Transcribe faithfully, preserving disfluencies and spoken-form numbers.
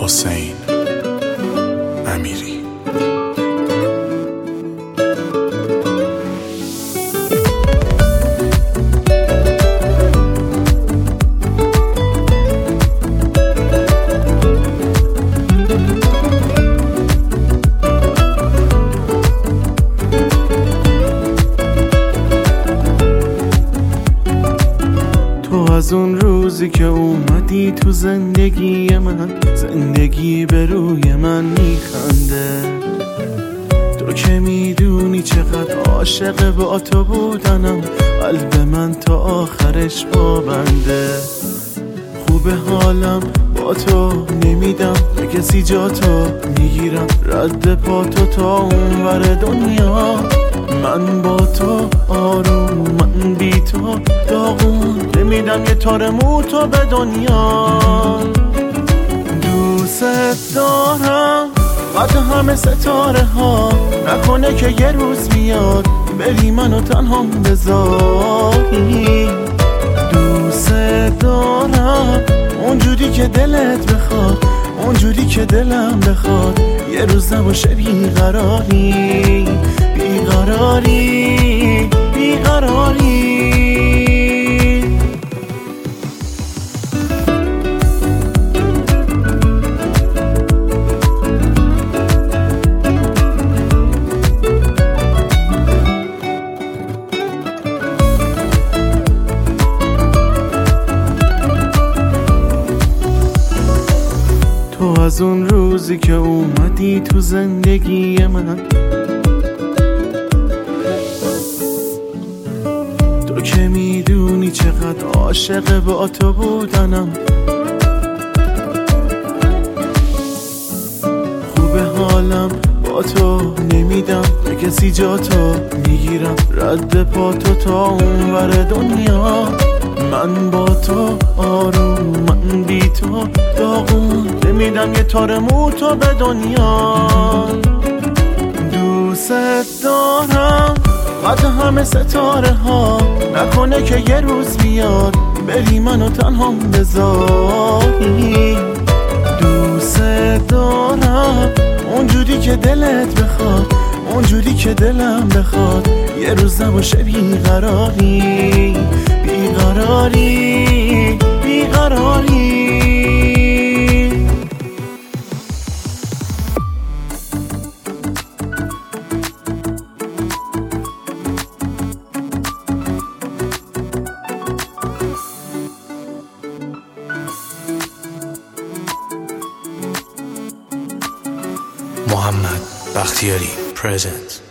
حسین امیری. تو از اون روزی که اومدی تو زندگی من، زندگی به روی من میخنده. تو که میدونی چقدر عاشق با تو بودنم، قلب من تا آخرش پابنده. خوبه حالم با تو نمیدم به کسی، جا تو میگیرم رد پا تو تا اونور دنیا. من با تو آروم، من بی تو داغون، نمیدم یه تار مو تو به دنیا. دوست دارم قد همه ستاره ها، نکنه که یه روز میاد بری منو تنها بذاری. دوست دارم اونجوری که دلت بخواد، اونجوری که دلم بخواد، یه روز نباشه بیقراری، بیقراری، بیقراری. تو از اون روزی که اومدی تو زندگی من، تو که میدونی چقدر عاشق با تو بودنم. خوبه حالم با تو نمیدم به کسی، جا تو میگیرم رد پا تو تا اونور دنیا. من با تو آروم، من بی تو داغون، نمیدم یه تار مو تو به دنیا. دوست دارم قد همه ستاره ها، نکنه که یه روز بیاد بری منو تنها بذاری. دوست دارم اونجوری که دلت بخواد، اونجوری که دلم بخواد، یه روز نباشه بیقراری، بیقراری، بیقراری. محمد بختیاری presents